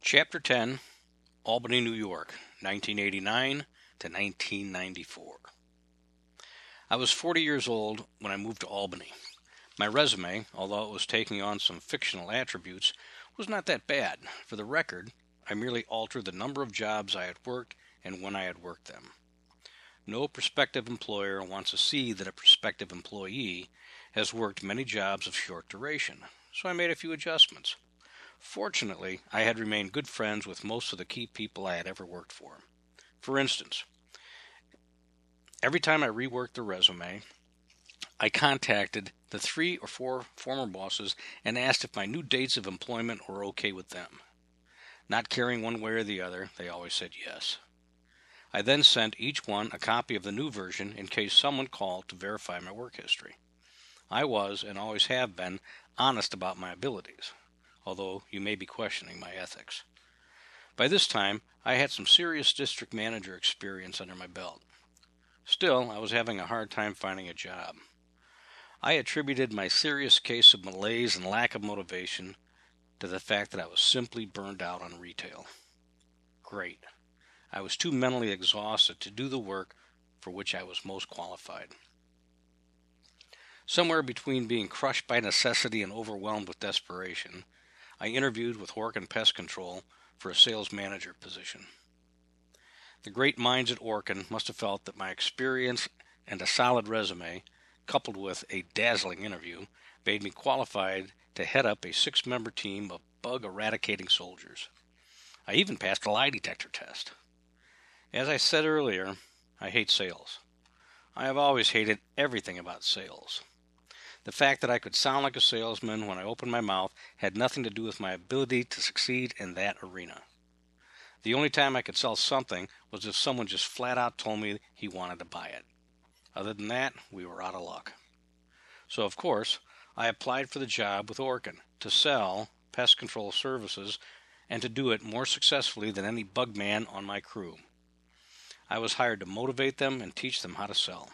Chapter 10, Albany, New York, 1989 to 1994. I was 40 years old when I moved to Albany. My resume, although it was taking on some fictional attributes, was not that bad. For the record, I merely altered the number of jobs I had worked and when I had worked them. No prospective employer wants to see that a prospective employee has worked many jobs of short duration, so I made a few adjustments. Fortunately, I had remained good friends with most of the key people I had ever worked for. For instance, every time I reworked the resume, I contacted the 3 or 4 former bosses and asked if my new dates of employment were okay with them. Not caring one way or the other, they always said yes. I then sent each one a copy of the new version in case someone called to verify my work history. I was, and always have been, honest about my abilities, although you may be questioning my ethics. By this time, I had some serious district manager experience under my belt. Still, I was having a hard time finding a job. I attributed my serious case of malaise and lack of motivation to the fact that I was simply burned out on retail. Great. I was too mentally exhausted to do the work for which I was most qualified. Somewhere between being crushed by necessity and overwhelmed with desperation, I interviewed with Orkin Pest Control for a sales manager position. The great minds at Orkin must have felt that my experience and a solid resume, coupled with a dazzling interview, made me qualified to head up a 6-member team of bug-eradicating soldiers. I even passed a lie detector test. As I said earlier, I hate sales. I have always hated everything about sales. The fact that I could sound like a salesman when I opened my mouth had nothing to do with my ability to succeed in that arena. The only time I could sell something was if someone just flat out told me he wanted to buy it. Other than that, we were out of luck. So, of course, I applied for the job with Orkin to sell pest control services and to do it more successfully than any bug man on my crew. I was hired to motivate them and teach them how to sell.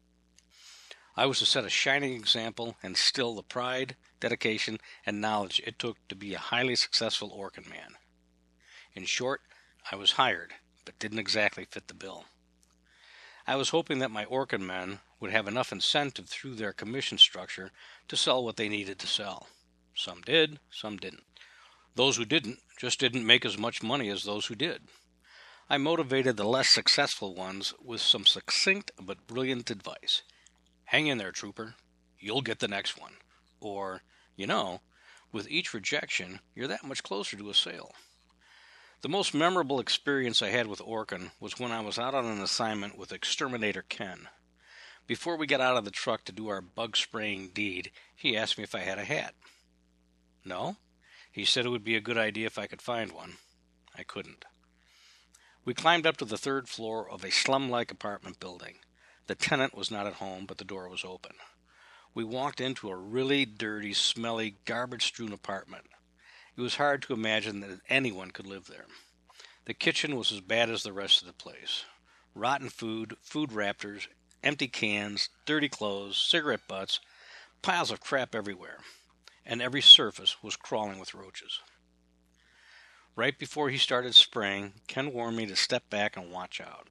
I was to set a shining example and instill the pride, dedication, and knowledge it took to be a highly successful Orkin man. In short, I was hired, but didn't exactly fit the bill. I was hoping that my Orkin men would have enough incentive through their commission structure to sell what they needed to sell. Some did, some didn't. Those who didn't just didn't make as much money as those who did. I motivated the less successful ones with some succinct but brilliant advice. Hang in there, trooper. You'll get the next one. Or, with each rejection, you're that much closer to a sale. The most memorable experience I had with Orkin was when I was out on an assignment with Exterminator Ken. Before we got out of the truck to do our bug-spraying deed, he asked me if I had a hat. No? He said it would be a good idea if I could find one. I couldn't. We climbed up to the 3rd floor of a slum-like apartment building. The tenant was not at home, but the door was open. We walked into a really dirty, smelly, garbage-strewn apartment. It was hard to imagine that anyone could live there. The kitchen was as bad as the rest of the place. Rotten food, food raptors, empty cans, dirty clothes, cigarette butts, piles of crap everywhere, and every surface was crawling with roaches. Right before he started spraying, Ken warned me to step back and watch out.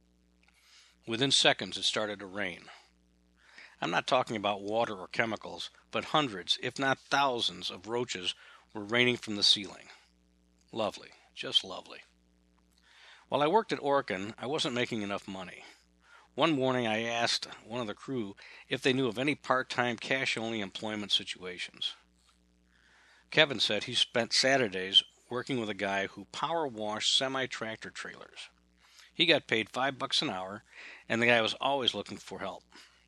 Within seconds, it started to rain. I'm not talking about water or chemicals, but hundreds, if not thousands, of roaches were raining from the ceiling. Lovely, just lovely. While I worked at Orkin, I wasn't making enough money. One morning, I asked one of the crew if they knew of any part-time cash-only employment situations. Kevin said he spent Saturdays working with a guy who power-washed semi-tractor trailers. He got paid $5 an hour, and the guy was always looking for help.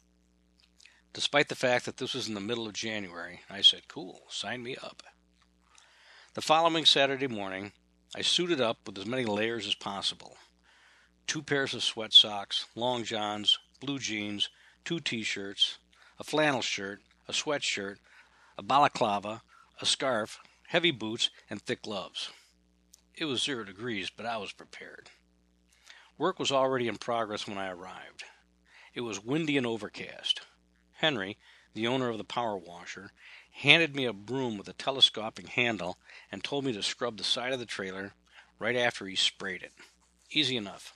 Despite the fact that this was in the middle of January, I said, cool, sign me up. The following Saturday morning, I suited up with as many layers as possible. 2 pairs of sweat socks, long johns, blue jeans, 2 t-shirts, a flannel shirt, a sweatshirt, a balaclava, a scarf, heavy boots, and thick gloves. It was 0 degrees, but I was prepared. Work was already in progress when I arrived. It was windy and overcast. Henry, the owner of the power washer, handed me a broom with a telescoping handle, and told me to scrub the side of the trailer right after he sprayed it. Easy enough.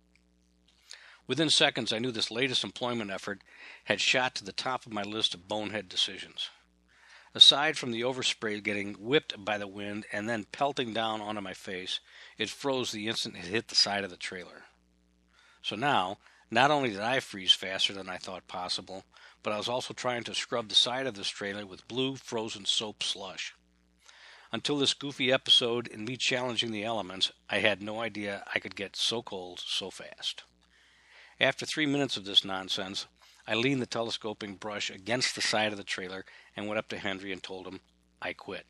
Within seconds, I knew this latest employment effort had shot to the top of my list of bonehead decisions. Aside from the overspray getting whipped by the wind and then pelting down onto my face, it froze the instant it hit the side of the trailer. So now, not only did I freeze faster than I thought possible, but I was also trying to scrub the side of this trailer with blue frozen soap slush. Until this goofy episode and me challenging the elements, I had no idea I could get so cold so fast. After 3 minutes of this nonsense, I leaned the telescoping brush against the side of the trailer and went up to Henry and told him I quit.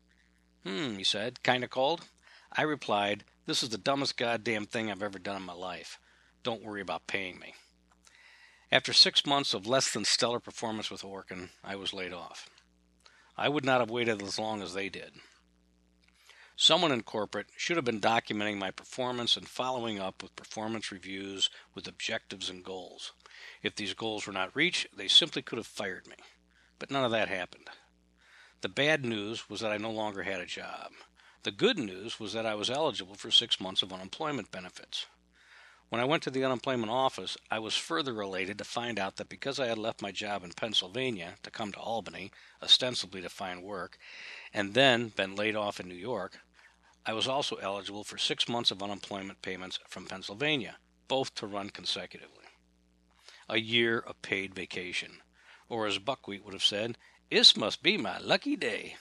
He said, kinda cold? I replied, this is the dumbest goddamn thing I've ever done in my life. Don't worry about paying me. After 6 months of less than stellar performance with Orkin, I was laid off. I would not have waited as long as they did. Someone in corporate should have been documenting my performance and following up with performance reviews with objectives and goals. If these goals were not reached, they simply could have fired me. But none of that happened. The bad news was that I no longer had a job. The good news was that I was eligible for 6 months of unemployment benefits. When I went to the unemployment office, I was further elated to find out that because I had left my job in Pennsylvania to come to Albany, ostensibly to find work, and then been laid off in New York, I was also eligible for 6 months of unemployment payments from Pennsylvania, both to run consecutively. A year of paid vacation. Or as Buckwheat would have said, this must be my lucky day.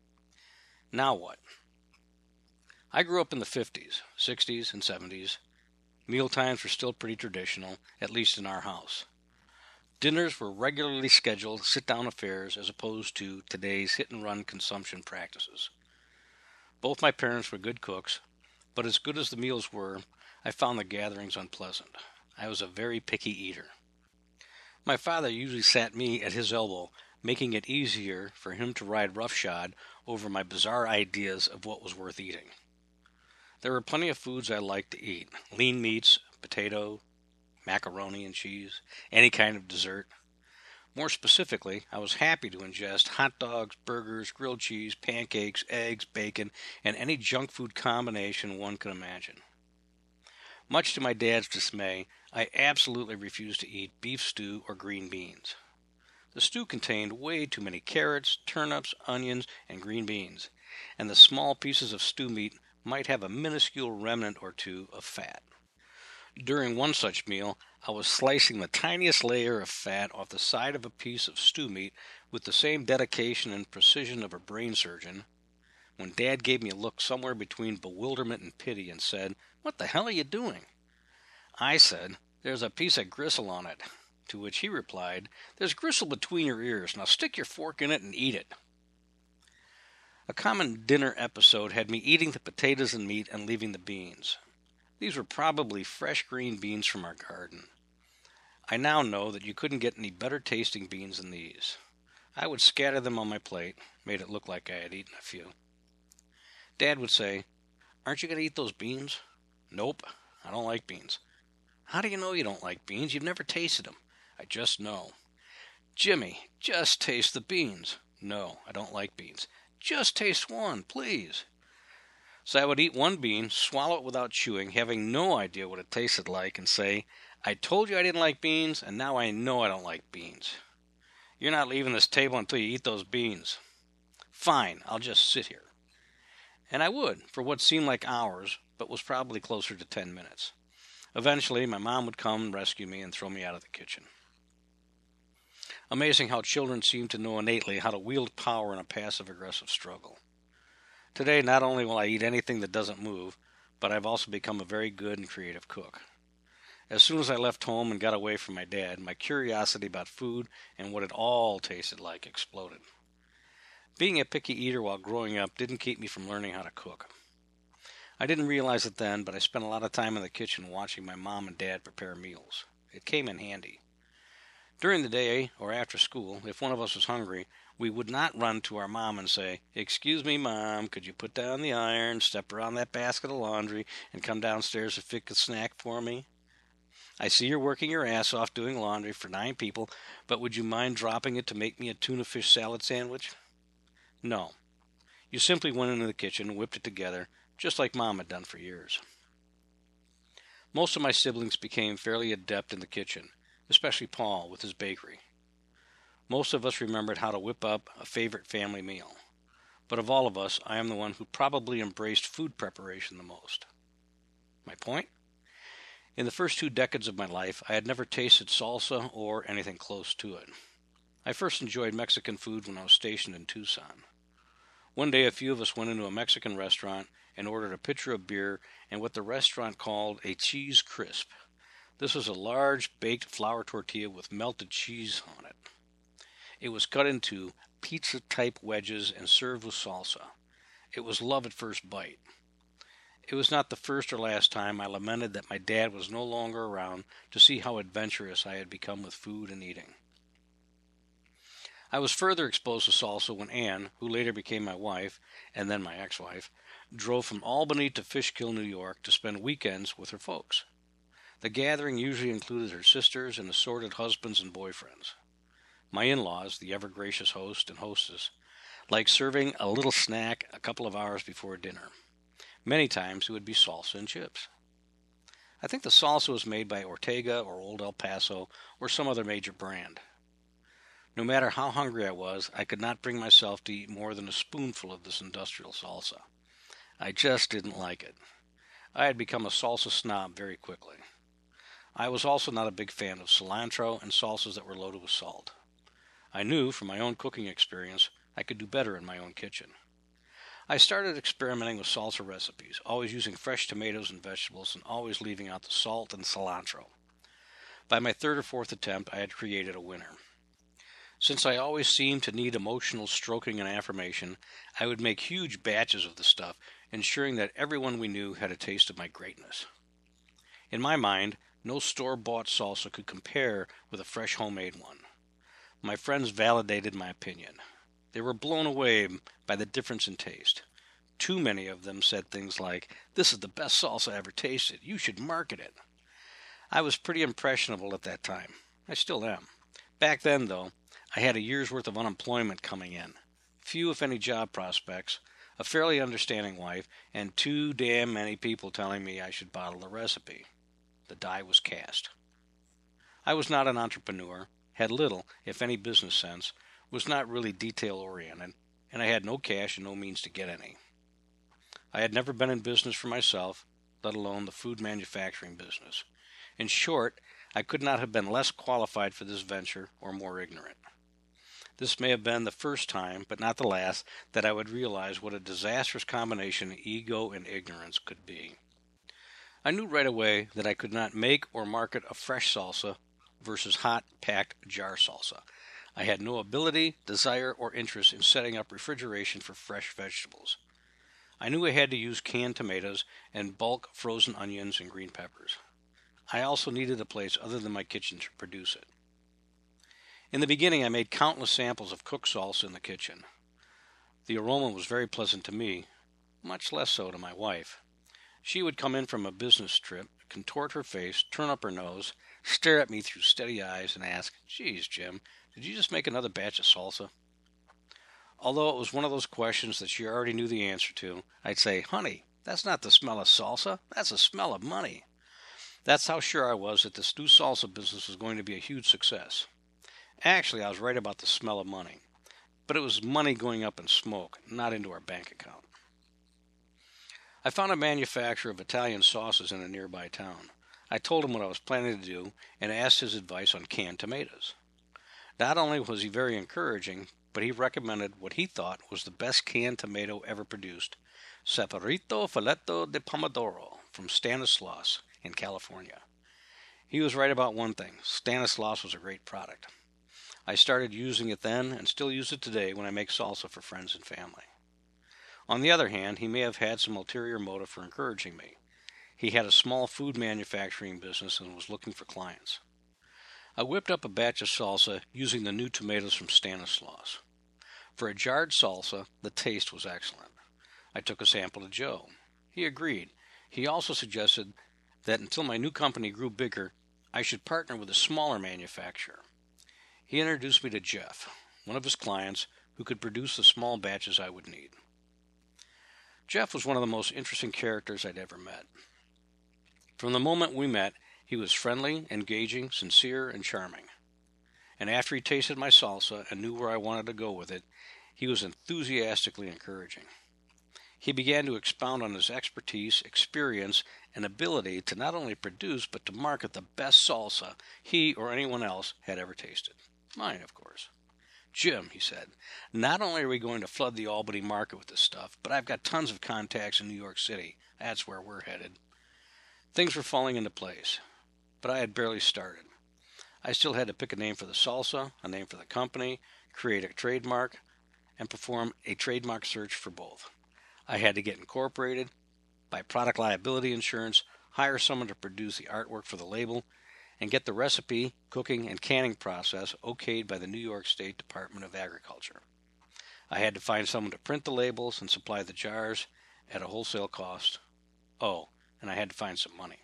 Now what? I grew up in the 50s, 60s, and 70s. Meal times were still pretty traditional, at least in our house. Dinners were regularly scheduled sit-down affairs as opposed to today's hit-and-run consumption practices. Both my parents were good cooks, but as good as the meals were, I found the gatherings unpleasant. I was a very picky eater. My father usually sat me at his elbow, making it easier for him to ride roughshod over my bizarre ideas of what was worth eating. There were plenty of foods I liked to eat: lean meats, potato, macaroni and cheese, any kind of dessert. More specifically, I was happy to ingest hot dogs, burgers, grilled cheese, pancakes, eggs, bacon, and any junk food combination one could imagine. Much to my dad's dismay, I absolutely refused to eat beef stew or green beans. The stew contained way too many carrots, turnips, onions, and green beans, and the small pieces of stew meat might have a minuscule remnant or two of fat. During one such meal, I was slicing the tiniest layer of fat off the side of a piece of stew meat with the same dedication and precision of a brain surgeon, when Dad gave me a look somewhere between bewilderment and pity and said, "What the hell are you doing?" I said, "There's a piece of gristle on it," to which he replied, "There's gristle between your ears. Now stick your fork in it and eat it." A common dinner episode had me eating the potatoes and meat and leaving the beans. These were probably fresh green beans from our garden. I now know that you couldn't get any better tasting beans than these. I would scatter them on my plate, made it look like I had eaten a few. Dad would say, "Aren't you going to eat those beans?" "Nope, I don't like beans." "How do you know you don't like beans? You've never tasted them." "I just know." "Jimmy, just taste the beans." "No, I don't like beans." "Just taste one, please." So I would eat one bean, swallow it without chewing, having no idea what it tasted like, and say, "I told you I didn't like beans, and now I know I don't like beans. You're not leaving this table until you eat those beans." "Fine, I'll just sit here." And I would, for what seemed like hours, but was probably closer to 10 minutes. Eventually, my mom would come and rescue me and throw me out of the kitchen. Amazing how children seem to know innately how to wield power in a passive-aggressive struggle. Today, not only will I eat anything that doesn't move, but I've also become a very good and creative cook. As soon as I left home and got away from my dad, my curiosity about food and what it all tasted like exploded. Being a picky eater while growing up didn't keep me from learning how to cook. I didn't realize it then, but I spent a lot of time in the kitchen watching my mom and dad prepare meals. It came in handy. During the day or after school, if one of us was hungry, we would not run to our mom and say, "Excuse me, Mom, could you put down the iron, step around that basket of laundry, and come downstairs to fix a snack for me? I see you're working your ass off doing laundry for 9 people, but would you mind dropping it to make me a tuna fish salad sandwich?" No. You simply went into the kitchen and whipped it together, just like Mom had done for years. Most of my siblings became fairly adept in the kitchen, especially Paul with his bakery. Most of us remembered how to whip up a favorite family meal. But of all of us, I am the one who probably embraced food preparation the most. My point? In the first 2 decades of my life, I had never tasted salsa or anything close to it. I first enjoyed Mexican food when I was stationed in Tucson. One day, a few of us went into a Mexican restaurant and ordered a pitcher of beer and what the restaurant called a cheese crisp. This was a large baked flour tortilla with melted cheese on it. It was cut into pizza-type wedges and served with salsa. It was love at first bite. It was not the first or last time I lamented that my dad was no longer around to see how adventurous I had become with food and eating. I was further exposed to salsa when Ann, who later became my wife, and then my ex-wife, drove from Albany to Fishkill, New York to spend weekends with her folks. The gathering usually included her sisters and assorted husbands and boyfriends. My in-laws, the ever-gracious host and hostess, liked serving a little snack a couple of hours before dinner. Many times it would be salsa and chips. I think the salsa was made by Ortega or Old El Paso or some other major brand. No matter how hungry I was, I could not bring myself to eat more than a spoonful of this industrial salsa. I just didn't like it. I had become a salsa snob very quickly. I was also not a big fan of cilantro and salsas that were loaded with salt. I knew from my own cooking experience I could do better in my own kitchen. I started experimenting with salsa recipes, always using fresh tomatoes and vegetables and always leaving out the salt and cilantro. By my 3rd or 4th attempt, I had created a winner. Since I always seemed to need emotional stroking and affirmation, I would make huge batches of the stuff, ensuring that everyone we knew had a taste of my greatness. In my mind, no store-bought salsa could compare with a fresh homemade one. My friends validated my opinion. They were blown away by the difference in taste. Too many of them said things like, "This is the best salsa I ever tasted. You should market it." I was pretty impressionable at that time. I still am. Back then, though, I had a year's worth of unemployment coming in. Few, if any, job prospects, a fairly understanding wife, and too damn many people telling me I should bottle the recipe. The die was cast. I was not an entrepreneur, had little, if any, business sense, was not really detail-oriented, and I had no cash and no means to get any. I had never been in business for myself, let alone the food manufacturing business. In short, I could not have been less qualified for this venture or more ignorant. This may have been the first time, but not the last, that I would realize what a disastrous combination ego and ignorance could be. I knew right away that I could not make or market a fresh salsa versus hot, packed jar salsa. I had no ability, desire, or interest in setting up refrigeration for fresh vegetables. I knew I had to use canned tomatoes and bulk frozen onions and green peppers. I also needed a place other than my kitchen to produce it. In the beginning, I made countless samples of cooked salsa in the kitchen. The aroma was very pleasant to me, much less so to my wife. She would come in from a business trip, contort her face, turn up her nose, stare at me through steady eyes, and ask, "Geez, Jim, did you just make another batch of salsa?" Although it was one of those questions that she already knew the answer to, I'd say, "Honey, that's not the smell of salsa, that's the smell of money." That's how sure I was that this new salsa business was going to be a huge success. Actually, I was right about the smell of money, but it was money going up in smoke, not into our bank account. I found a manufacturer of Italian sauces in a nearby town. I told him what I was planning to do and asked his advice on canned tomatoes. Not only was he very encouraging, but he recommended what he thought was the best canned tomato ever produced, Saporito Filetto di Pomodoro from Stanislaus in California. He was right about one thing: Stanislaus was a great product. I started using it then and still use it today when I make salsa for friends and family. On the other hand, he may have had some ulterior motive for encouraging me. He had a small food manufacturing business and was looking for clients. I whipped up a batch of salsa using the new tomatoes from Stanislaus. For a jarred salsa, the taste was excellent. I took a sample to Joe. He agreed. He also suggested that until my new company grew bigger, I should partner with a smaller manufacturer. He introduced me to Jeff, one of his clients, who could produce the small batches I would need. Jeff was one of the most interesting characters I'd ever met. From the moment we met, he was friendly, engaging, sincere, and charming. And after he tasted my salsa and knew where I wanted to go with it, he was enthusiastically encouraging. He began to expound on his expertise, experience, and ability to not only produce but to market the best salsa he or anyone else had ever tasted. Mine, of course. "Jim," he said, "not only are we going to flood the Albany market with this stuff, but I've got tons of contacts in New York City. That's where we're headed." Things were falling into place, but I had barely started. I still had to pick a name for the salsa, a name for the company, create a trademark, and perform a trademark search for both. I had to get incorporated, buy product liability insurance, hire someone to produce the artwork for the label, and get the recipe, cooking, and canning process okayed by the New York State Department of Agriculture. I had to find someone to print the labels and supply the jars at a wholesale cost. Oh, and I had to find some money.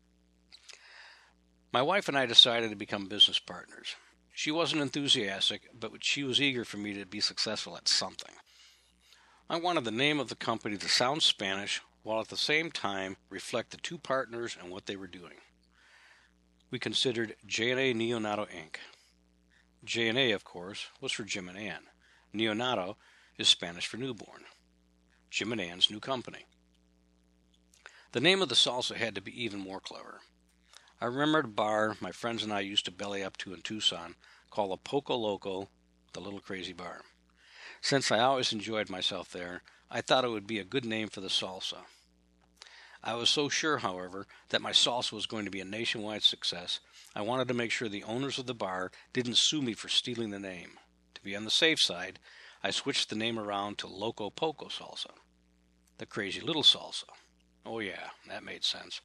My wife and I decided to become business partners. She wasn't enthusiastic, but she was eager for me to be successful at something. I wanted the name of the company to sound Spanish, while at the same time reflect the two partners and what they were doing. We considered J&A Neonato Inc. J&A, of course, was for Jim and Ann. Neonato is Spanish for newborn. Jim and Ann's new company. The name of the salsa had to be even more clever. I remembered a bar my friends and I used to belly up to in Tucson called the Poco Loco, the Little Crazy Bar. Since I always enjoyed myself there, I thought it would be a good name for the salsa. I was so sure, however, that my salsa was going to be a nationwide success, I wanted to make sure the owners of the bar didn't sue me for stealing the name. To be on the safe side, I switched the name around to Loco Poco Salsa, the Crazy Little Salsa. Oh yeah, that made sense.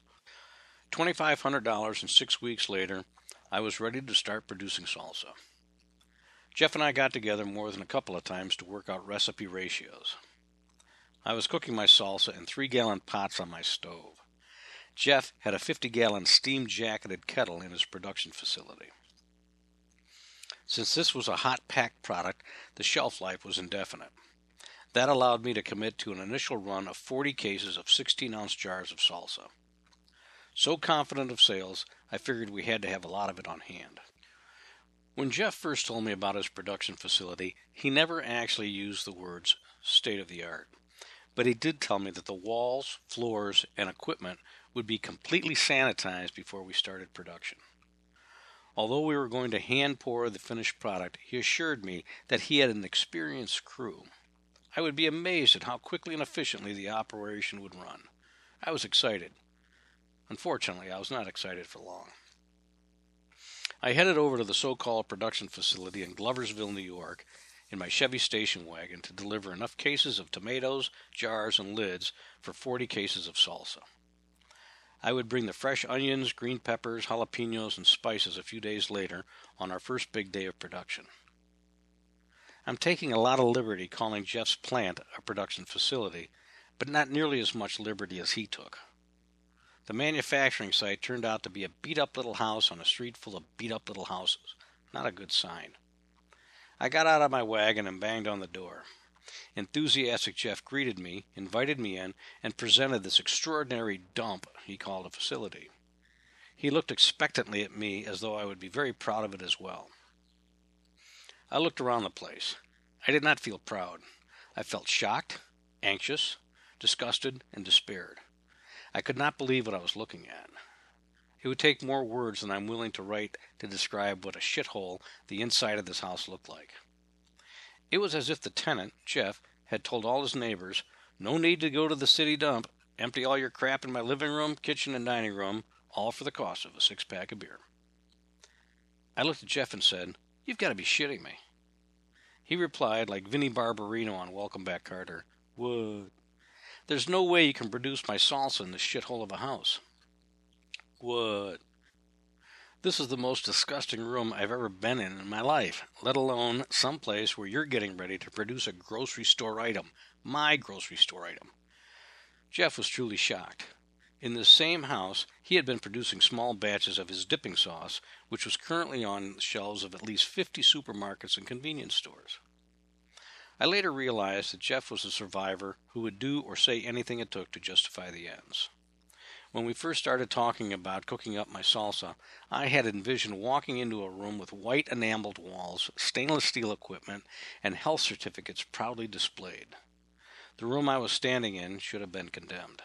$2,500 and 6 weeks later, I was ready to start producing salsa. Jeff and I got together more than a couple of times to work out recipe ratios. I was cooking my salsa in 3-gallon pots on my stove. Jeff had a 50-gallon steam-jacketed kettle in his production facility. Since this was a hot-packed product, the shelf life was indefinite. That allowed me to commit to an initial run of 40 cases of 16-ounce jars of salsa. So confident of sales, I figured we had to have a lot of it on hand. When Jeff first told me about his production facility, he never actually used the words state-of-the-art. But he did tell me that the walls, floors, and equipment would be completely sanitized before we started production. Although we were going to hand pour the finished product, he assured me that he had an experienced crew. I would be amazed at how quickly and efficiently the operation would run. I was excited. Unfortunately, I was not excited for long. I headed over to the so-called production facility in Gloversville, New York, in my Chevy station wagon to deliver enough cases of tomatoes, jars, and lids for 40 cases of salsa. I would bring the fresh onions, green peppers, jalapenos, and spices a few days later on our first big day of production. I'm taking a lot of liberty calling Jeff's plant a production facility, but not nearly as much liberty as he took. The manufacturing site turned out to be a beat-up little house on a street full of beat-up little houses. Not a good sign. I got out of my wagon and banged on the door. Enthusiastic Jeff greeted me, invited me in, and presented this extraordinary dump he called a facility. He looked expectantly at me as though I would be very proud of it as well. I looked around the place. I did not feel proud. I felt shocked, anxious, disgusted, and despaired. I could not believe what I was looking at. It would take more words than I'm willing to write to describe what a shithole the inside of this house looked like. It was as if the tenant, Jeff, had told all his neighbors, "No need to go to the city dump. Empty all your crap in my living room, kitchen, and dining room, all for the cost of a 6-pack of beer." I looked at Jeff and said, "You've got to be shitting me." He replied, like Vinnie Barbarino on Welcome Back, Carter, "What? There's no way you can produce my salsa in this shithole of a house." "What? This is the most disgusting room I've ever been in my life, let alone some place where you're getting ready to produce a grocery store item, my grocery store item." Jeff was truly shocked. In this same house, he had been producing small batches of his dipping sauce, which was currently on the shelves of at least 50 supermarkets and convenience stores. I later realized that Jeff was a survivor who would do or say anything it took to justify the ends. When we first started talking about cooking up my salsa, I had envisioned walking into a room with white enameled walls, stainless steel equipment, and health certificates proudly displayed. The room I was standing in should have been condemned.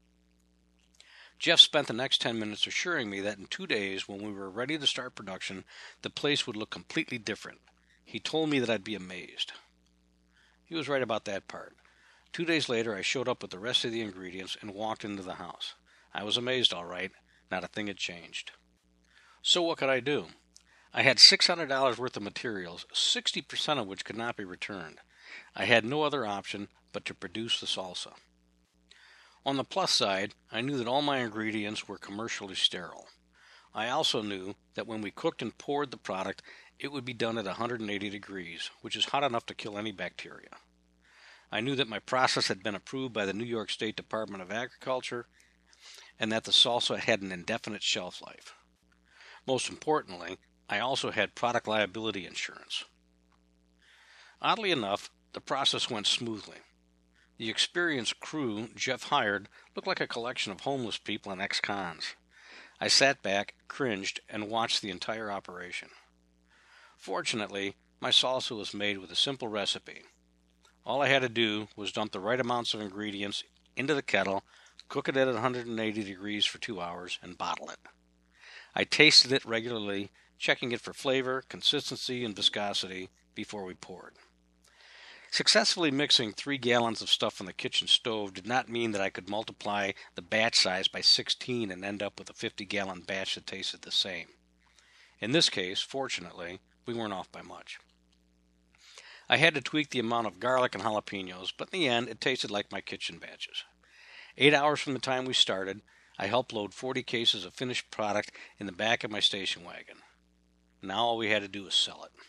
Jeff spent the next 10 minutes assuring me that in 2 days, when we were ready to start production, the place would look completely different. He told me that I'd be amazed. He was right about that part. 2 days later, I showed up with the rest of the ingredients and walked into the house. I was amazed, all right. Not a thing had changed. So what could I do? I had $600 worth of materials, 60% of which could not be returned. I had no other option but to produce the salsa. On the plus side, I knew that all my ingredients were commercially sterile. I also knew that when we cooked and poured the product, it would be done at 180 degrees, which is hot enough to kill any bacteria. I knew that my process had been approved by the New York State Department of Agriculture and that the salsa had an indefinite shelf life. Most importantly, I also had product liability insurance. Oddly enough, the process went smoothly. The experienced crew Jeff hired looked like a collection of homeless people and ex-cons. I sat back, cringed, and watched the entire operation. Fortunately, my salsa was made with a simple recipe. All I had to do was dump the right amounts of ingredients into the kettle, cook it at 180 degrees for 2 hours, and bottle it. I tasted it regularly, checking it for flavor, consistency, and viscosity before we poured. Successfully mixing 3 gallons of stuff on the kitchen stove did not mean that I could multiply the batch size by 16 and end up with a 50-gallon batch that tasted the same. In this case, fortunately, we weren't off by much. I had to tweak the amount of garlic and jalapenos, but in the end, it tasted like my kitchen batches. 8 hours from the time we started, I helped load 40 cases of finished product in the back of my station wagon. Now all we had to do was sell it.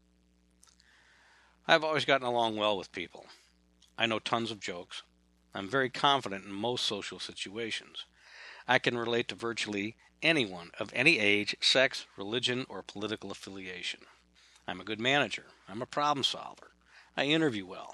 I've always gotten along well with people. I know tons of jokes. I'm very confident in most social situations. I can relate to virtually anyone of any age, sex, religion, or political affiliation. I'm a good manager. I'm a problem solver. I interview well.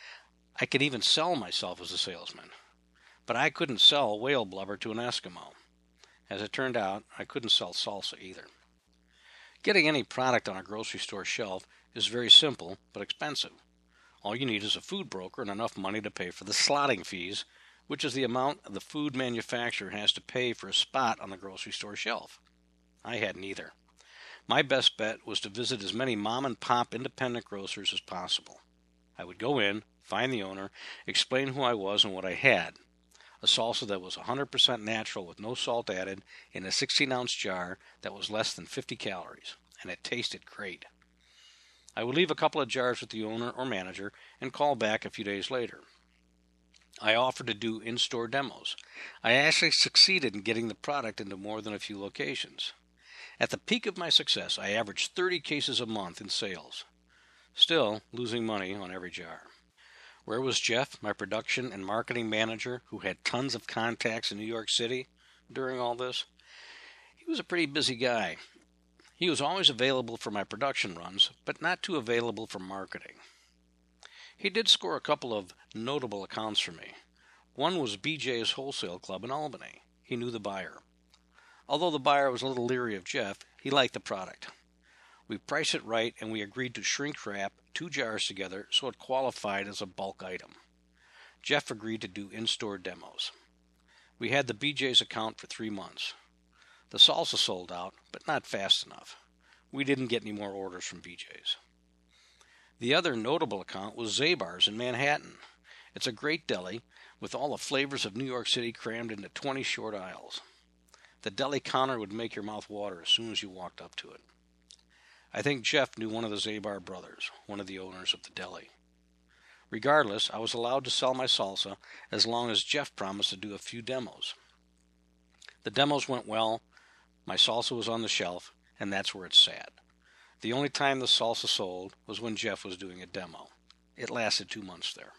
I can even sell myself as a salesman. But I couldn't sell whale blubber to an Eskimo. As it turned out, I couldn't sell salsa either. Getting any product on a grocery store shelf is very simple but expensive. All you need is a food broker and enough money to pay for the slotting fees, which is the amount the food manufacturer has to pay for a spot on the grocery store shelf. I had neither. My best bet was to visit as many mom-and-pop independent grocers as possible. I would go in, find the owner, explain who I was and what I had. A salsa that was 100% natural with no salt added in a 16-ounce jar that was less than 50 calories, and it tasted great. I would leave a couple of jars with the owner or manager and call back a few days later. I offered to do in-store demos. I actually succeeded in getting the product into more than a few locations. At the peak of my success, I averaged 30 cases a month in sales, still losing money on every jar. Where was Jeff, my production and marketing manager, who had tons of contacts in New York City during all this? He was a pretty busy guy. He was always available for my production runs, but not too available for marketing. He did score a couple of notable accounts for me. One was BJ's Wholesale Club in Albany. He knew the buyer. Although the buyer was a little leery of Jeff, he liked the product. We priced it right, and we agreed to shrink wrap 2 jars together so it qualified as a bulk item. Jeff agreed to do in-store demos. We had the BJ's account for 3 months. The salsa sold out, but not fast enough. We didn't get any more orders from BJ's. The other notable account was Zabar's in Manhattan. It's a great deli with all the flavors of New York City crammed into 20 short aisles. The deli counter would make your mouth water as soon as you walked up to it. I think Jeff knew one of the Zabar brothers, one of the owners of the deli. Regardless, I was allowed to sell my salsa as long as Jeff promised to do a few demos. The demos went well, my salsa was on the shelf, and that's where it sat. The only time the salsa sold was when Jeff was doing a demo. It lasted 2 months there.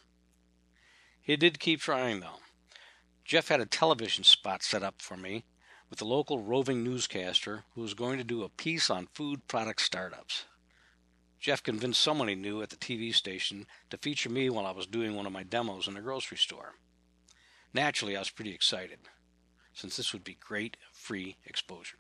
He did keep trying, though. Jeff had a television spot set up for me with a local roving newscaster who was going to do a piece on food product startups. Jeff convinced someone he knew at the TV station to feature me while I was doing one of my demos in a grocery store. Naturally, I was pretty excited, since this would be great free exposure.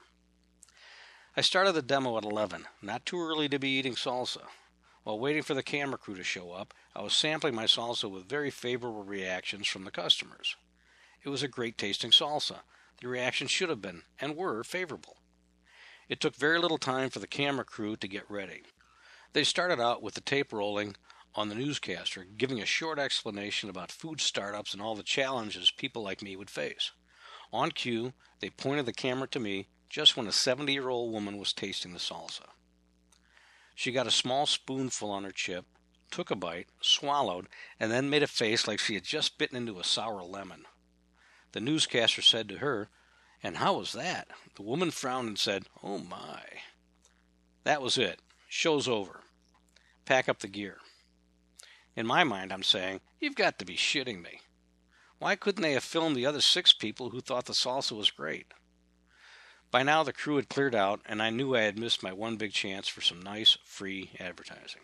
I started the demo at 11, not too early to be eating salsa. While waiting for the camera crew to show up, I was sampling my salsa with very favorable reactions from the customers. It was a great tasting salsa. The reactions should have been, and were, favorable. It took very little time for the camera crew to get ready. They started out with the tape rolling on the newscaster, giving a short explanation about food startups and all the challenges people like me would face. On cue, they pointed the camera to me just when a 70-year-old woman was tasting the salsa. She got a small spoonful on her chip, took a bite, swallowed, and then made a face like she had just bitten into a sour lemon. The newscaster said to her, "And how was that?" The woman frowned and said, "Oh my." That was it. Show's over. Pack up the gear. In my mind, I'm saying, you've got to be shitting me. Why couldn't they have filmed the other 6 people who thought the salsa was great? By now, the crew had cleared out, and I knew I had missed my one big chance for some nice, free advertising.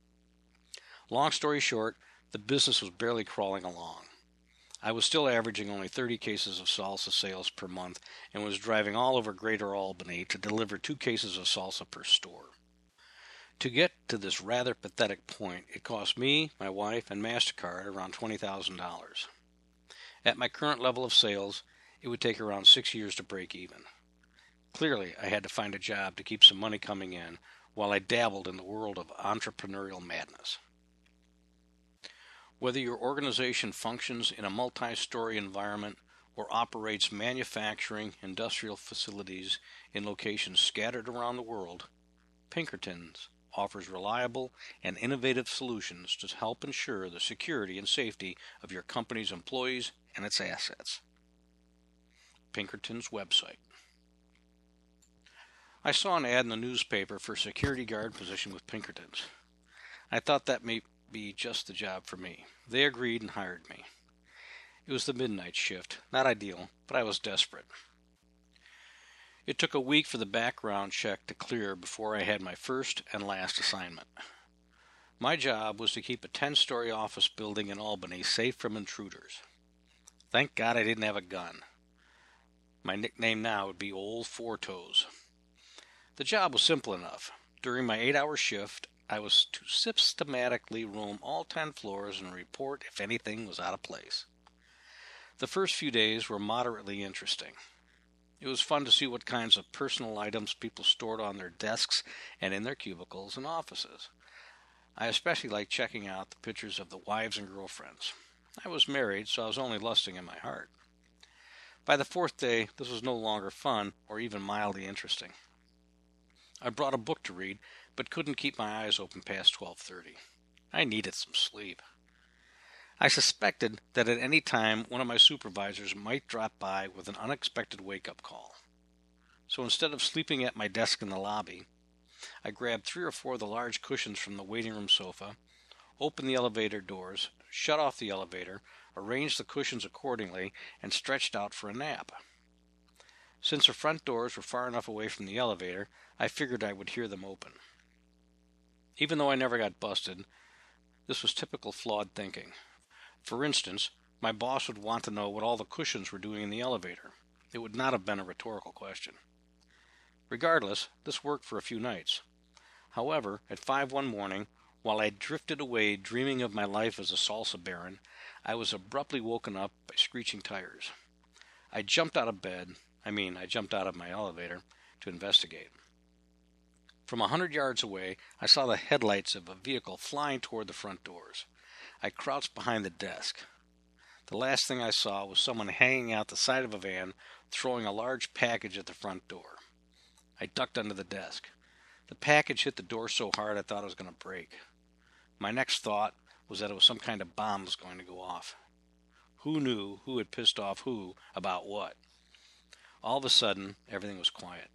Long story short, the business was barely crawling along. I was still averaging only 30 cases of salsa sales per month and was driving all over Greater Albany to deliver 2 cases of salsa per store. To get to this rather pathetic point, it cost me, my wife, and MasterCard around $20,000. At my current level of sales, it would take around 6 years to break even. Clearly, I had to find a job to keep some money coming in while I dabbled in the world of entrepreneurial madness. Whether your organization functions in a multi-story environment or operates manufacturing industrial facilities in locations scattered around the world, Pinkertons offers reliable and innovative solutions to help ensure the security and safety of your company's employees and its assets. Pinkerton's website. I saw an ad in the newspaper for a security guard position with Pinkertons. I thought that may be just the job for me. They agreed and hired me. It was the midnight shift, not ideal, but I was desperate. It took a week for the background check to clear before I had my first and last assignment. My job was to keep a 10-story office building in Albany safe from intruders. Thank God I didn't have a gun. My nickname now would be Old Four Toes. The job was simple enough. During my 8-hour shift, I was to systematically roam all 10 floors and report if anything was out of place. The first few days were moderately interesting. It was fun to see what kinds of personal items people stored on their desks and in their cubicles and offices. I especially liked checking out the pictures of the wives and girlfriends. I was married, so I was only lusting in my heart. By the 4th day, this was no longer fun or even mildly interesting. I brought a book to read, but couldn't keep my eyes open past 12:30. I needed some sleep. I suspected that at any time one of my supervisors might drop by with an unexpected wake-up call. So instead of sleeping at my desk in the lobby, I grabbed 3 or 4 of the large cushions from the waiting room sofa, opened the elevator doors, shut off the elevator, arranged the cushions accordingly, and stretched out for a nap. Since the front doors were far enough away from the elevator, I figured I would hear them open. Even though I never got busted, this was typical flawed thinking. For instance, my boss would want to know what all the cushions were doing in the elevator. It would not have been a rhetorical question. Regardless, this worked for a few nights. However, at 5 one morning, while I drifted away dreaming of my life as a salsa baron, I was abruptly woken up by screeching tires. I jumped out of my elevator to investigate. From 100 yards away, I saw the headlights of a vehicle flying toward the front doors. I crouched behind the desk. The last thing I saw was someone hanging out the side of a van, throwing a large package at the front door. I ducked under the desk. The package hit the door so hard I thought it was going to break. My next thought was that it was some kind of bomb was going to go off. Who knew who had pissed off who about what? All of a sudden, everything was quiet.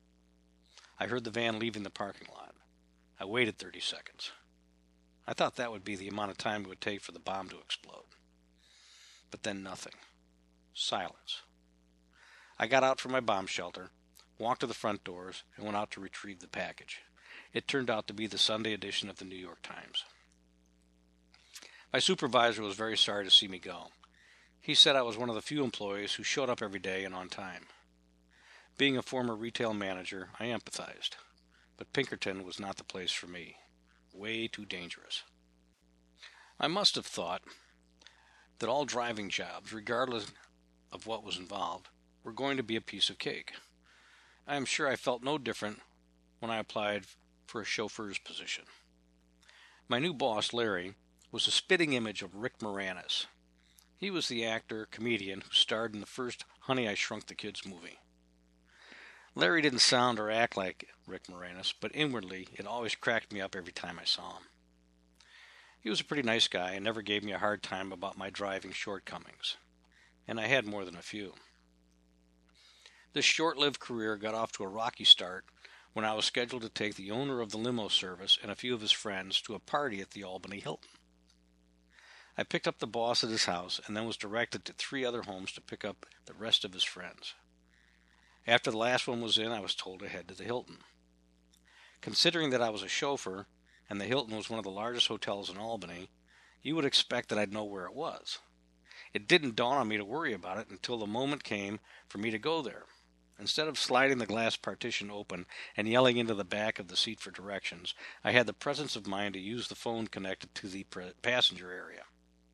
I heard the van leaving the parking lot. I waited 30 seconds. I thought that would be the amount of time it would take for the bomb to explode. But then nothing. Silence. I got out from my bomb shelter, walked to the front doors, and went out to retrieve the package. It turned out to be the Sunday edition of the New York Times. My supervisor was very sorry to see me go. He said I was one of the few employees who showed up every day and on time. Being a former retail manager, I empathized. But Pinkerton was not the place for me. Way too dangerous. I must have thought that all driving jobs, regardless of what was involved, were going to be a piece of cake. I am sure I felt no different when I applied for a chauffeur's position. My new boss, Larry, was a spitting image of Rick Moranis. He was the actor, comedian who starred in the first Honey, I Shrunk the Kids movie. Larry didn't sound or act like Rick Moranis, but inwardly it always cracked me up every time I saw him. He was a pretty nice guy and never gave me a hard time about my driving shortcomings, and I had more than a few. This short-lived career got off to a rocky start when I was scheduled to take the owner of the limo service and a few of his friends to a party at the Albany Hilton. I picked up the boss at his house and then was directed to 3 other homes to pick up the rest of his friends. After the last one was in, I was told to head to the Hilton. Considering that I was a chauffeur and the Hilton was one of the largest hotels in Albany, you would expect that I'd know where it was. It didn't dawn on me to worry about it until the moment came for me to go there. Instead of sliding the glass partition open and yelling into the back of the seat for directions, I had the presence of mind to use the phone connected to the passenger area.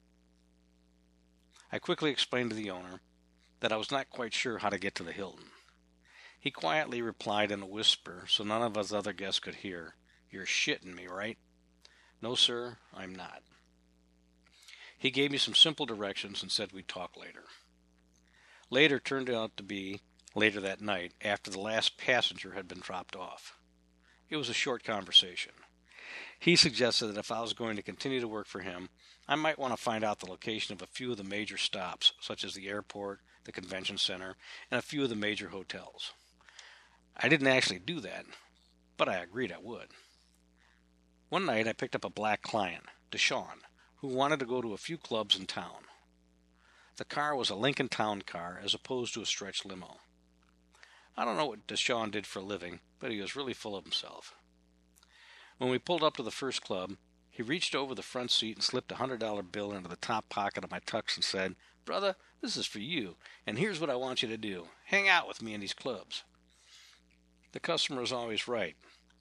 I quickly explained to the owner that I was not quite sure how to get to the Hilton. He quietly replied in a whisper so none of us other guests could hear, "You're shitting me, right?" "No, sir, I'm not." He gave me some simple directions and said we'd talk later. Later turned out to be later that night, after the last passenger had been dropped off. It was a short conversation. He suggested that if I was going to continue to work for him, I might want to find out the location of a few of the major stops, such as the airport, the convention center, and a few of the major hotels. I didn't actually do that, but I agreed I would. One night I picked up a black client, Deshawn, who wanted to go to a few clubs in town. The car was a Lincoln Town car as opposed to a stretch limo. I don't know what Deshawn did for a living, but he was really full of himself. When we pulled up to the first club, he reached over the front seat and slipped a $100 bill into the top pocket of my tux and said, "Brother, this is for you, and here's what I want you to do. Hang out with me in these clubs." The customer is always right?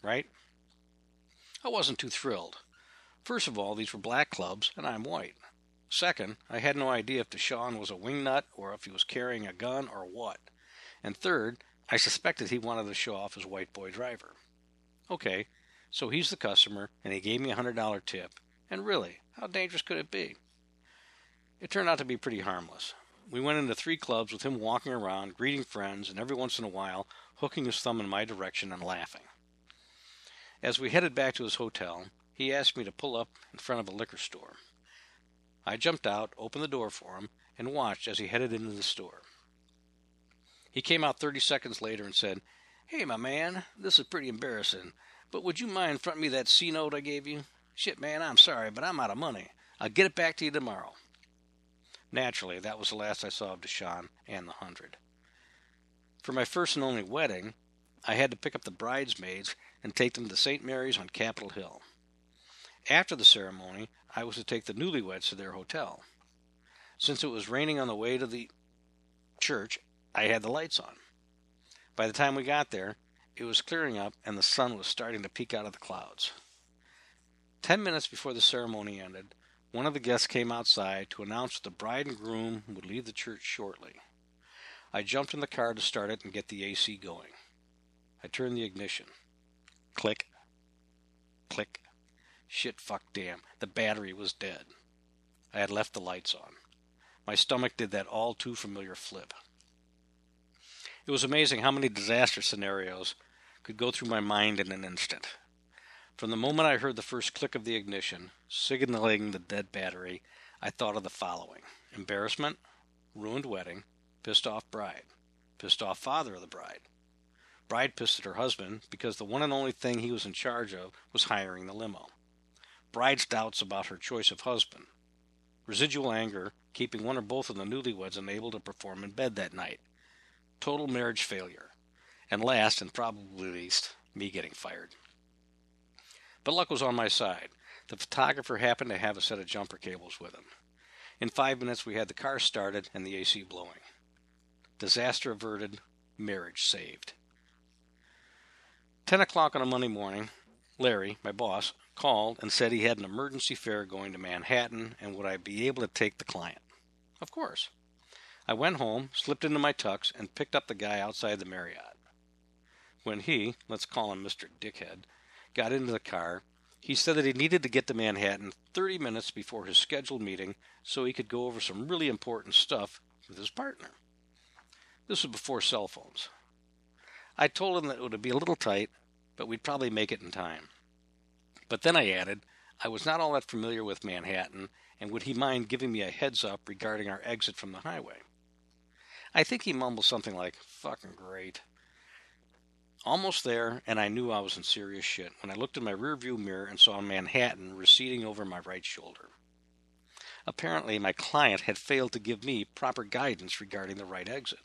I wasn't too thrilled. First of all, these were black clubs, and I'm white. Second, I had no idea if Deshawn was a wingnut or if he was carrying a gun or what. And third, I suspected he wanted to show off his white boy driver. Okay, so he's the customer, and he gave me a $100 tip. And really, how dangerous could it be? It turned out to be pretty harmless. We went into 3 clubs with him walking around, greeting friends, and every once in a while hooking his thumb in my direction and laughing. As we headed back to his hotel, he asked me to pull up in front of a liquor store. I jumped out, opened the door for him, and watched as he headed into the store. He came out 30 seconds later and said, "Hey, my man, this is pretty embarrassing, but would you mind fronting me that C-note I gave you? Shit, man, I'm sorry, but I'm out of money. I'll get it back to you tomorrow." Naturally, that was the last I saw of Deshawn and the 100. For my first and only wedding, I had to pick up the bridesmaids and take them to St. Mary's on Capitol Hill. After the ceremony, I was to take the newlyweds to their hotel. Since it was raining on the way to the church, I had the lights on. By the time we got there, it was clearing up and the sun was starting to peek out of the clouds. 10 minutes before the ceremony ended, one of the guests came outside to announce that the bride and groom would leave the church shortly. I jumped in the car to start it and get the AC going. I turned the ignition. Click. Click. Shit, fuck, damn. The battery was dead. I had left the lights on. My stomach did that all too familiar flip. It was amazing how many disaster scenarios could go through my mind in an instant. From the moment I heard the first click of the ignition, signaling the dead battery, I thought of the following: embarrassment, ruined wedding, pissed off bride, pissed off father of the bride. Bride pissed at her husband because the one and only thing he was in charge of was hiring the limo. Bride's doubts about her choice of husband. Residual anger, keeping one or both of the newlyweds unable to perform in bed that night. Total marriage failure. And last, and probably least, me getting fired. But luck was on my side. The photographer happened to have a set of jumper cables with him. In 5 minutes, we had the car started and the AC blowing. Disaster averted, marriage saved. 10 o'clock on a Monday morning, Larry, my boss, called and said he had an emergency fare going to Manhattan and would I be able to take the client. Of course. I went home, slipped into my tux, and picked up the guy outside the Marriott. When he, let's call him Mr. Dickhead, got into the car, he said that he needed to get to Manhattan 30 minutes before his scheduled meeting so he could go over some really important stuff with his partner. This was before cell phones. I told him that it would be a little tight, but we'd probably make it in time. But then I added, I was not all that familiar with Manhattan, and would he mind giving me a heads up regarding our exit from the highway? I think he mumbled something like, fucking great. Almost there, and I knew I was in serious shit when I looked in my rearview mirror and saw Manhattan receding over my right shoulder. Apparently, my client had failed to give me proper guidance regarding the right exit.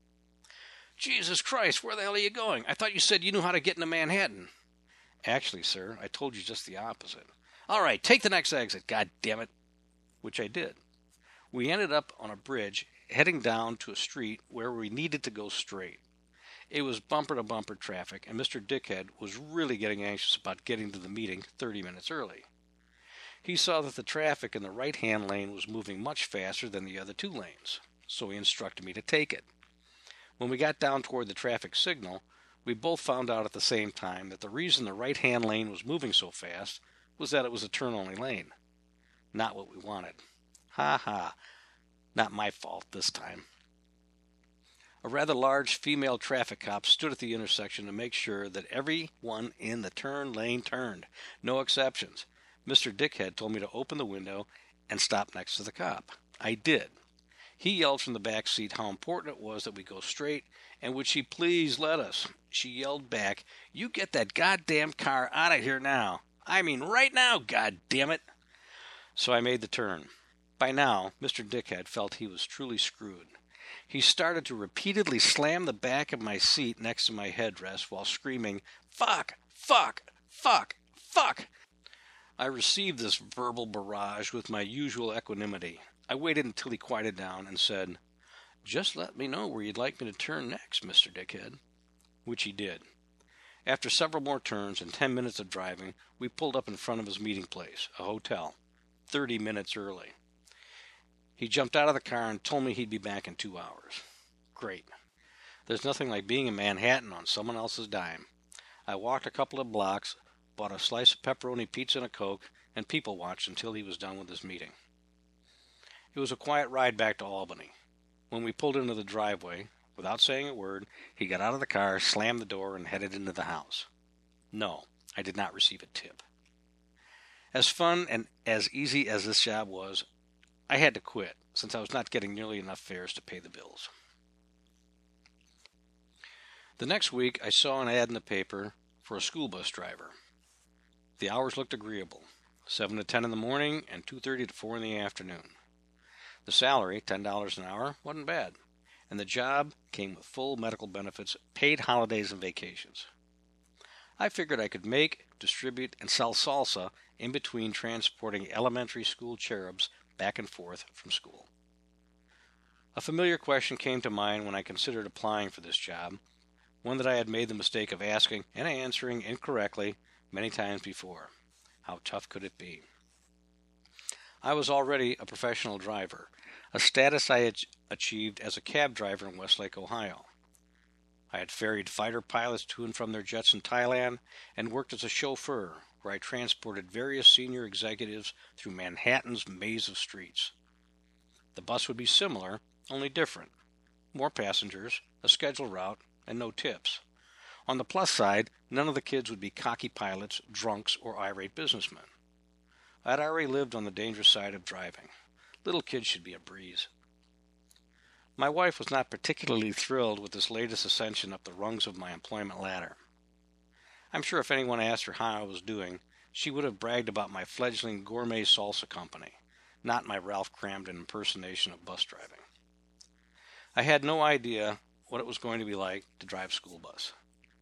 Jesus Christ, where the hell are you going? I thought you said you knew how to get into Manhattan. Actually, sir, I told you just the opposite. All right, take the next exit, God damn it. Which I did. We ended up on a bridge heading down to a street where we needed to go straight. It was bumper-to-bumper traffic, and Mr. Dickhead was really getting anxious about getting to the meeting 30 minutes early. He saw that the traffic in the right-hand lane was moving much faster than the other two lanes, so he instructed me to take it. When we got down toward the traffic signal, we both found out at the same time that the reason the right-hand lane was moving so fast was that it was a turn-only lane. Not what we wanted. Ha ha. Not my fault this time. A rather large female traffic cop stood at the intersection to make sure that everyone in the turn lane turned. No exceptions. Mr. Dickhead told me to open the window and stop next to the cop. I did. He yelled from the back seat how important it was that we go straight, and would she please let us. She yelled back, "You get that goddamn car out of here now. I mean right now, goddammit." So I made the turn. By now, Mr. Dickhead felt he was truly screwed. He started to repeatedly slam the back of my seat next to my headrest while screaming, "Fuck! Fuck! Fuck! Fuck!" I received this verbal barrage with my usual equanimity. I waited until he quieted down and said, "Just let me know where you'd like me to turn next, Mr. Dickhead," which he did. After several more turns and 10 minutes of driving, we pulled up in front of his meeting place, a hotel, 30 minutes early. He jumped out of the car and told me he'd be back in 2 hours. Great. There's nothing like being in Manhattan on someone else's dime. I walked a couple of blocks, bought a slice of pepperoni pizza and a Coke, and people watched until he was done with his meeting. It was a quiet ride back to Albany. When we pulled into the driveway, without saying a word, he got out of the car, slammed the door, and headed into the house. No, I did not receive a tip. As fun and as easy as this job was, I had to quit, since I was not getting nearly enough fares to pay the bills. The next week, I saw an ad in the paper for a school bus driver. The hours looked agreeable, 7 to 10 in the morning and 2:30 to 4 in the afternoon. The salary, $10 an hour, wasn't bad, and the job came with full medical benefits, paid holidays, and vacations. I figured I could make, distribute, and sell salsa in between transporting elementary school cherubs back and forth from school. A familiar question came to mind when I considered applying for this job, one that I had made the mistake of asking and answering incorrectly many times before. How tough could it be? I was already a professional driver, a status I had achieved as a cab driver in Westlake, Ohio. I had ferried fighter pilots to and from their jets in Thailand and worked as a chauffeur, where I transported various senior executives through Manhattan's maze of streets. The bus would be similar, only different. More passengers, a scheduled route, and no tips. On the plus side, none of the kids would be cocky pilots, drunks, or irate businessmen. I'd already lived on the dangerous side of driving. Little kids should be a breeze. My wife was not particularly thrilled with this latest ascension up the rungs of my employment ladder. I'm sure if anyone asked her how I was doing, she would have bragged about my fledgling gourmet salsa company, not my Ralph Cramden impersonation of bus driving. I had no idea what it was going to be like to drive school bus.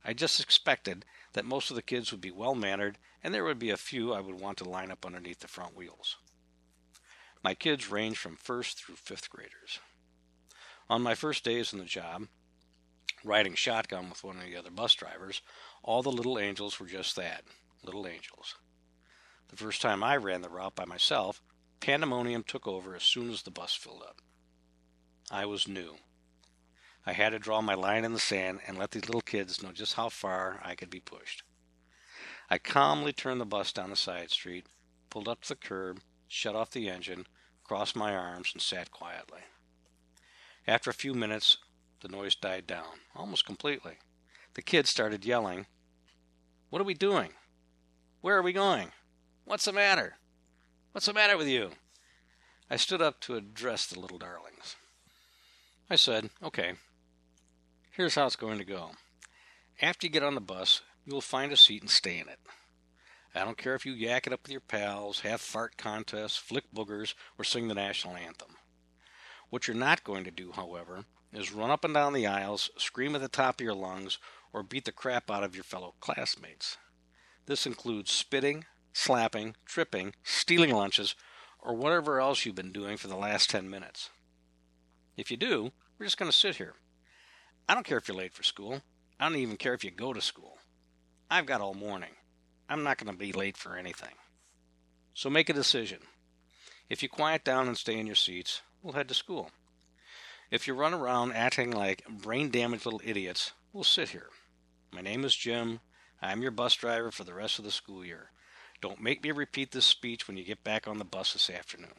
I just expected that most of the kids would be well-mannered, and there would be a few I would want to line up underneath the front wheels. My kids ranged from 1st through 5th graders. On my first days on the job, riding shotgun with one of the other bus drivers, all the little angels were just that, little angels. The first time I ran the route by myself, pandemonium took over as soon as the bus filled up. I was new. I had to draw my line in the sand and let these little kids know just how far I could be pushed. I calmly turned the bus down a side street, pulled up to the curb, shut off the engine, crossed my arms, and sat quietly. After a few minutes, the noise died down, almost completely. The kids started yelling, "What are we doing? Where are we going? What's the matter? What's the matter with you?" I stood up to address the little darlings. I said, "Okay, here's how it's going to go. After you get on the bus, you'll find a seat and stay in it. I don't care if you yak it up with your pals, have fart contests, flick boogers, or sing the national anthem. What you're not going to do, however, is run up and down the aisles, scream at the top of your lungs, or beat the crap out of your fellow classmates. This includes spitting, slapping, tripping, stealing lunches, or whatever else you've been doing for the last 10 minutes. If you do, we're just going to sit here. I don't care if you're late for school. I don't even care if you go to school. I've got all morning. I'm not going to be late for anything. So make a decision. If you quiet down and stay in your seats, we'll head to school. If you run around acting like brain-damaged little idiots, we'll sit here. My name is Jim. I'm your bus driver for the rest of the school year. Don't make me repeat this speech when you get back on the bus this afternoon."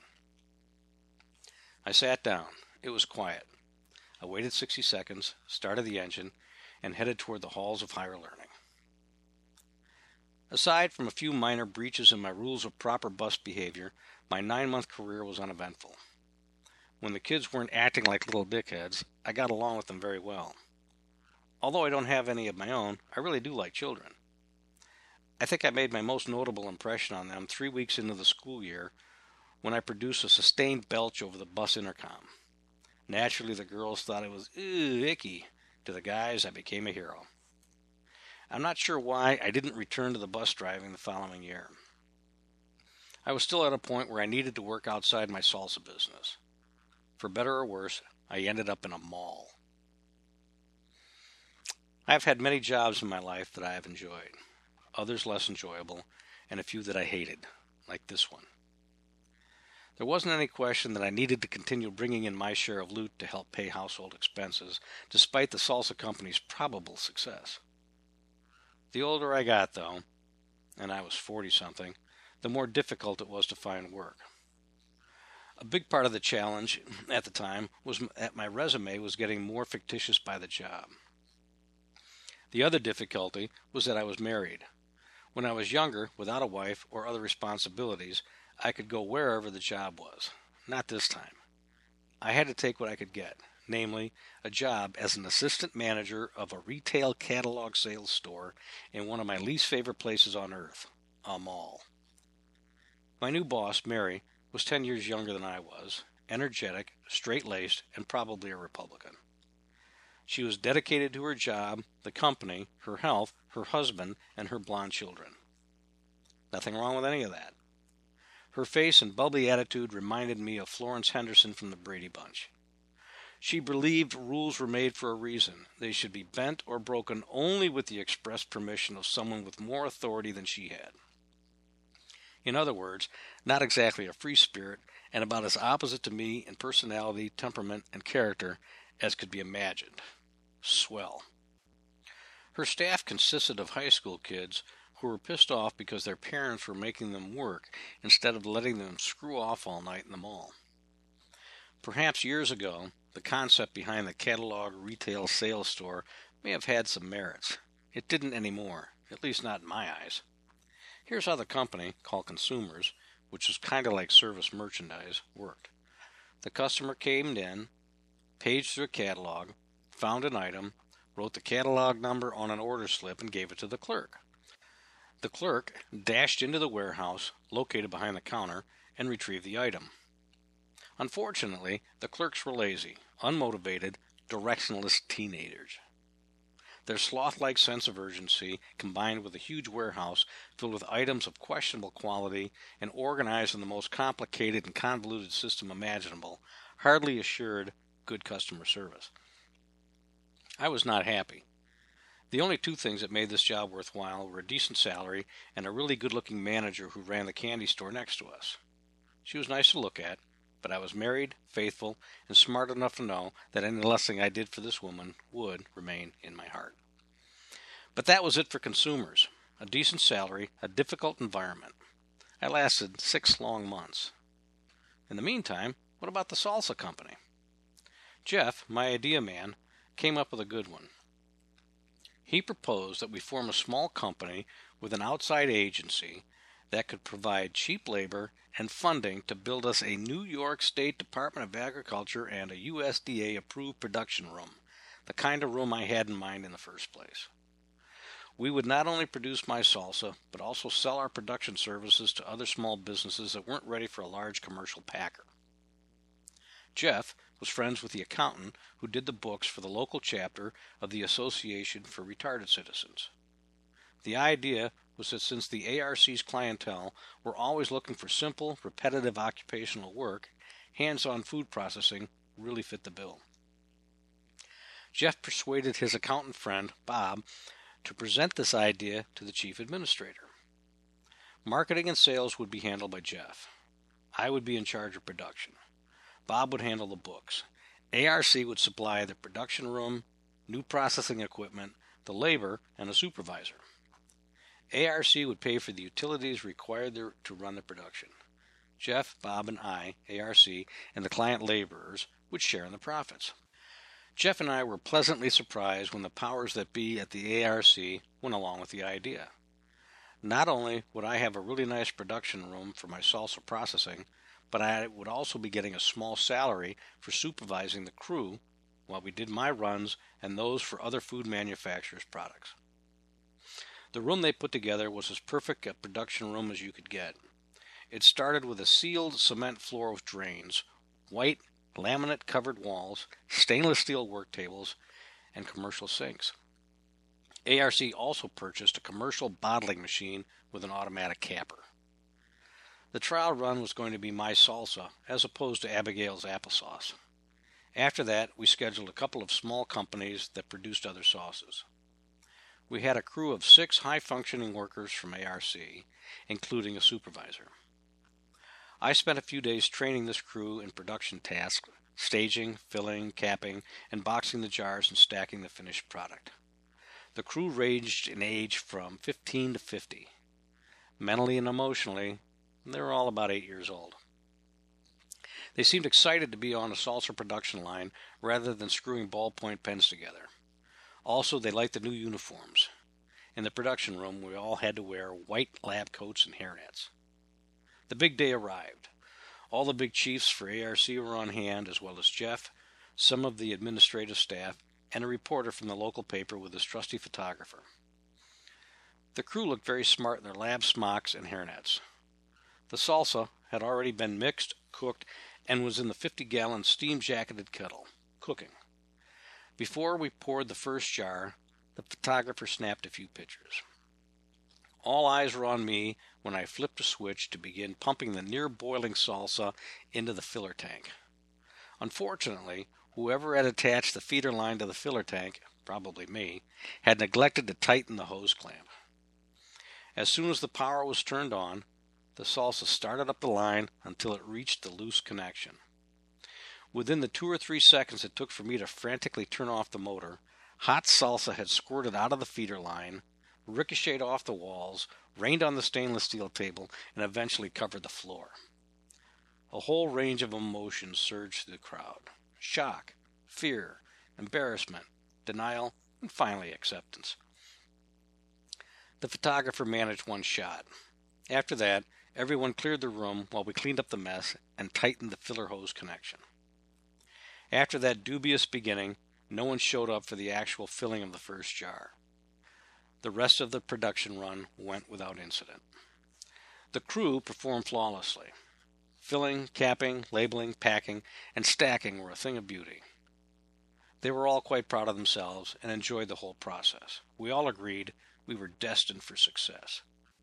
I sat down. It was quiet. I waited 60 seconds, started the engine, and headed toward the halls of higher learning. Aside from a few minor breaches in my rules of proper bus behavior, my 9-month career was uneventful. When the kids weren't acting like little dickheads, I got along with them very well. Although I don't have any of my own, I really do like children. I think I made my most notable impression on them 3 weeks into the school year when I produced a sustained belch over the bus intercom. Naturally, the girls thought it was icky. To the guys, I became a hero. I'm not sure why I didn't return to the bus driving the following year. I was still at a point where I needed to work outside my salsa business. For better or worse, I ended up in a mall. I've had many jobs in my life that I have enjoyed, others less enjoyable, and a few that I hated, like this one. There wasn't any question that I needed to continue bringing in my share of loot to help pay household expenses, despite the salsa company's probable success. The older I got, though, and I was 40-something, the more difficult it was to find work. A big part of the challenge at the time was that my resume was getting more fictitious by the job. The other difficulty was that I was married. When I was younger, without a wife or other responsibilities, I could go wherever the job was. Not this time. I had to take what I could get, namely, a job as an assistant manager of a retail catalog sales store in one of my least favorite places on earth, a mall. My new boss, Mary, was 10 years younger than I was, energetic, straight-laced, and probably a Republican. She was dedicated to her job, the company, her health, her husband, and her blonde children. Nothing wrong with any of that. Her face and bubbly attitude reminded me of Florence Henderson from the Brady Bunch. She believed rules were made for a reason. They should be bent or broken only with the express permission of someone with more authority than she had. In other words, not exactly a free spirit, and about as opposite to me in personality, temperament, and character as could be imagined. Swell. Her staff consisted of high school kids who were pissed off because their parents were making them work instead of letting them screw off all night in the mall. Perhaps years ago, the concept behind the catalog retail sales store may have had some merits. It didn't anymore, at least not in my eyes. Here's how the company, called Consumers, which was kind of like service merchandise, worked. The customer came in, paged through a catalog, found an item, wrote the catalog number on an order slip, and gave it to the clerk. The clerk dashed into the warehouse, located behind the counter, and retrieved the item. Unfortunately, the clerks were lazy, unmotivated, directionless teenagers. Their sloth-like sense of urgency, combined with a huge warehouse filled with items of questionable quality and organized in the most complicated and convoluted system imaginable, hardly assured good customer service. I was not happy. The only two things that made this job worthwhile were a decent salary and a really good-looking manager who ran the candy store next to us. She was nice to look at, but I was married, faithful, and smart enough to know that any blessing I did for this woman would remain in my heart. But that was it for consumers. A decent salary, a difficult environment. I lasted 6 long months. In the meantime, what about the salsa company? Jeff, my idea man, came up with a good one. He proposed that we form a small company with an outside agency that could provide cheap labor and funding to build us a New York State Department of Agriculture and a USDA-approved production room, the kind of room I had in mind in the first place. We would not only produce my salsa, but also sell our production services to other small businesses that weren't ready for a large commercial packer. Jeff was friends with the accountant who did the books for the local chapter of the Association for Retarded Citizens. The idea was that since the ARC's clientele were always looking for simple, repetitive occupational work, hands-on food processing really fit the bill. Jeff persuaded his accountant friend, Bob, to present this idea to the chief administrator. Marketing and sales would be handled by Jeff. I would be in charge of production. Bob would handle the books. ARC would supply the production room, new processing equipment, the labor, and a supervisor. ARC would pay for the utilities required to run the production. Jeff, Bob, and I, ARC, and the client laborers would share in the profits. Jeff and I were pleasantly surprised when the powers that be at the ARC went along with the idea. Not only would I have a really nice production room for my salsa processing, but I would also be getting a small salary for supervising the crew while we did my runs and those for other food manufacturers' products. The room they put together was as perfect a production room as you could get. It started with a sealed cement floor with drains, white laminate-covered walls, stainless steel work tables, and commercial sinks. ARC also purchased a commercial bottling machine with an automatic capper. The trial run was going to be my salsa as opposed to Abigail's applesauce. After that, we scheduled a couple of small companies that produced other sauces. We had a crew of 6 high-functioning workers from ARC, including a supervisor. I spent a few days training this crew in production tasks, staging, filling, capping, and boxing the jars and stacking the finished product. The crew ranged in age from 15 to 50. Mentally and emotionally, they were all about 8 years old. They seemed excited to be on a salsa production line rather than screwing ballpoint pens together. Also, they liked the new uniforms. In the production room, we all had to wear white lab coats and hairnets. The big day arrived. All the big chiefs for ARC were on hand, as well as Jeff, some of the administrative staff, and a reporter from the local paper with his trusty photographer. The crew looked very smart in their lab smocks and hairnets. The salsa had already been mixed, cooked, and was in the 50-gallon steam-jacketed kettle, cooking. Before we poured the first jar, the photographer snapped a few pictures. All eyes were on me when I flipped a switch to begin pumping the near-boiling salsa into the filler tank. Unfortunately, whoever had attached the feeder line to the filler tank, probably me, had neglected to tighten the hose clamp. As soon as the power was turned on, the salsa started up the line until it reached the loose connection. Within the 2 or 3 seconds it took for me to frantically turn off the motor, hot salsa had squirted out of the feeder line, ricocheted off the walls, rained on the stainless steel table, and eventually covered the floor. A whole range of emotions surged through the crowd. Shock, fear, embarrassment, denial, and finally acceptance. The photographer managed one shot. After that, everyone cleared the room while we cleaned up the mess and tightened the filler hose connection. After that dubious beginning, no one showed up for the actual filling of the first jar. The rest of the production run went without incident. The crew performed flawlessly. Filling, capping, labeling, packing, and stacking were a thing of beauty. They were all quite proud of themselves and enjoyed the whole process. We all agreed we were destined for success.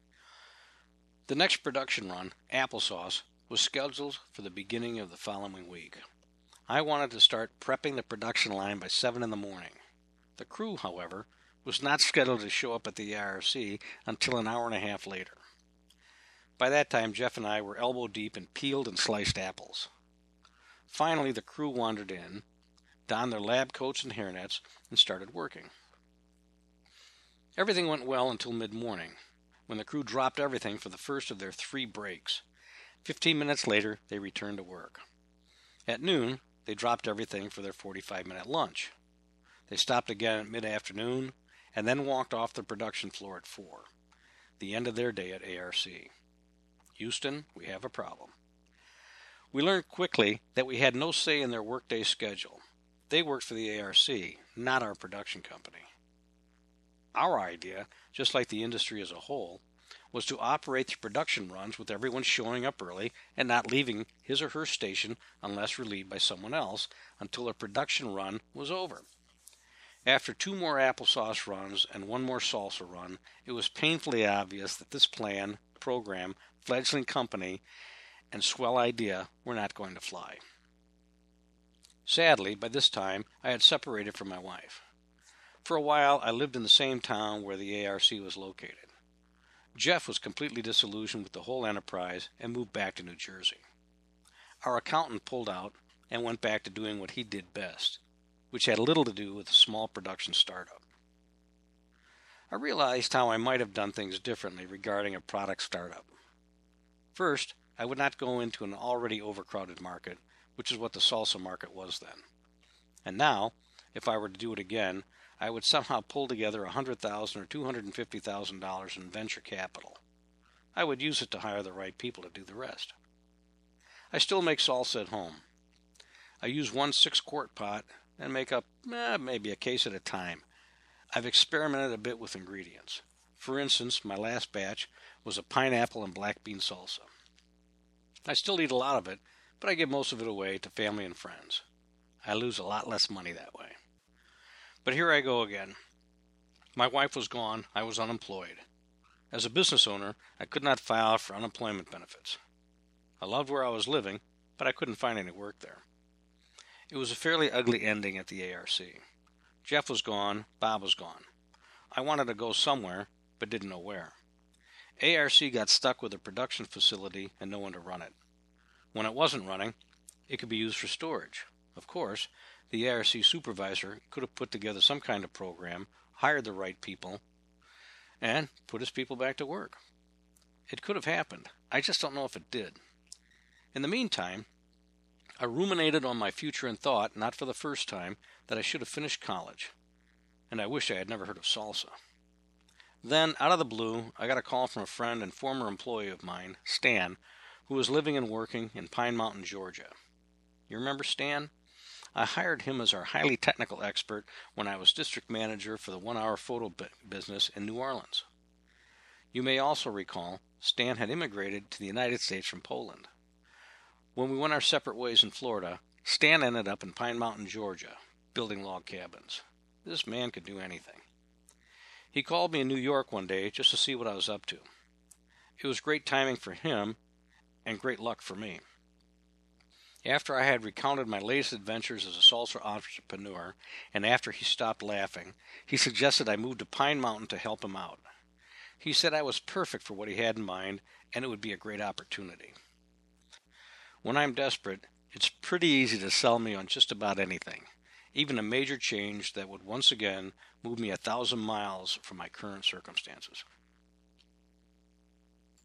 The next production run, applesauce, was scheduled for the beginning of the following week. I wanted to start prepping the production line by 7 in the morning. The crew, however, was not scheduled to show up at the ARC until an hour and a half later. By that time, Jeff and I were elbow deep in peeled and sliced apples. Finally, the crew wandered in, donned their lab coats and hairnets, and started working. Everything went well until mid-morning, when the crew dropped everything for the first of their 3 breaks. 15 minutes later, they returned to work. At noon, they dropped everything for their 45-minute lunch. They stopped again at mid-afternoon, and then walked off the production floor at 4, the end of their day at ARC. Houston, we have a problem. We learned quickly that we had no say in their workday schedule. They worked for the ARC, not our production company. Our idea, just like the industry as a whole, was to operate the production runs with everyone showing up early and not leaving his or her station unless relieved by someone else until a production run was over. After 2 more applesauce runs and 1 more salsa run, it was painfully obvious that this plan, program, fledgling company, and swell idea were not going to fly. Sadly, by this time, I had separated from my wife. For a while, I lived in the same town where the ARC was located. Jeff was completely disillusioned with the whole enterprise and moved back to New Jersey. Our accountant pulled out and went back to doing what he did best, which had little to do with a small production startup. I realized how I might have done things differently regarding a product startup. First, I would not go into an already overcrowded market, which is what the salsa market was then. And now, if I were to do it again, I would somehow pull together $100,000 or $250,000 in venture capital. I would use it to hire the right people to do the rest. I still make salsa at home. I use 1 6-quart pot and make up maybe a case at a time. I've experimented a bit with ingredients. For instance, my last batch was a pineapple and black bean salsa. I still eat a lot of it, but I give most of it away to family and friends. I lose a lot less money that way. But here I go again. My wife was gone. I was unemployed. As a business owner, I could not file for unemployment benefits. I loved where I was living, but I couldn't find any work there. It was a fairly ugly ending at the ARC. Jeff was gone. Bob was gone. I wanted to go somewhere, but didn't know where. ARC got stuck with a production facility and no one to run it. When it wasn't running, it could be used for storage. Of course, the ARC supervisor could have put together some kind of program, hired the right people, and put his people back to work. It could have happened. I just don't know if it did. In the meantime, I ruminated on my future and thought, not for the first time, that I should have finished college. And I wish I had never heard of salsa. Then, out of the blue, I got a call from a friend and former employee of mine, Stan, who was living and working in Pine Mountain, Georgia. You remember Stan? I hired him as our highly technical expert when I was district manager for the 1-hour photo business in New Orleans. You may also recall Stan had immigrated to the United States from Poland. When we went our separate ways in Florida, Stan ended up in Pine Mountain, Georgia, building log cabins. This man could do anything. He called me in New York one day just to see what I was up to. It was great timing for him and great luck for me. After I had recounted my latest adventures as a salsa entrepreneur, and after he stopped laughing, he suggested I move to Pine Mountain to help him out. He said I was perfect for what he had in mind, and it would be a great opportunity. When I'm desperate, it's pretty easy to sell me on just about anything, even a major change that would once again move me 1,000 miles from my current circumstances.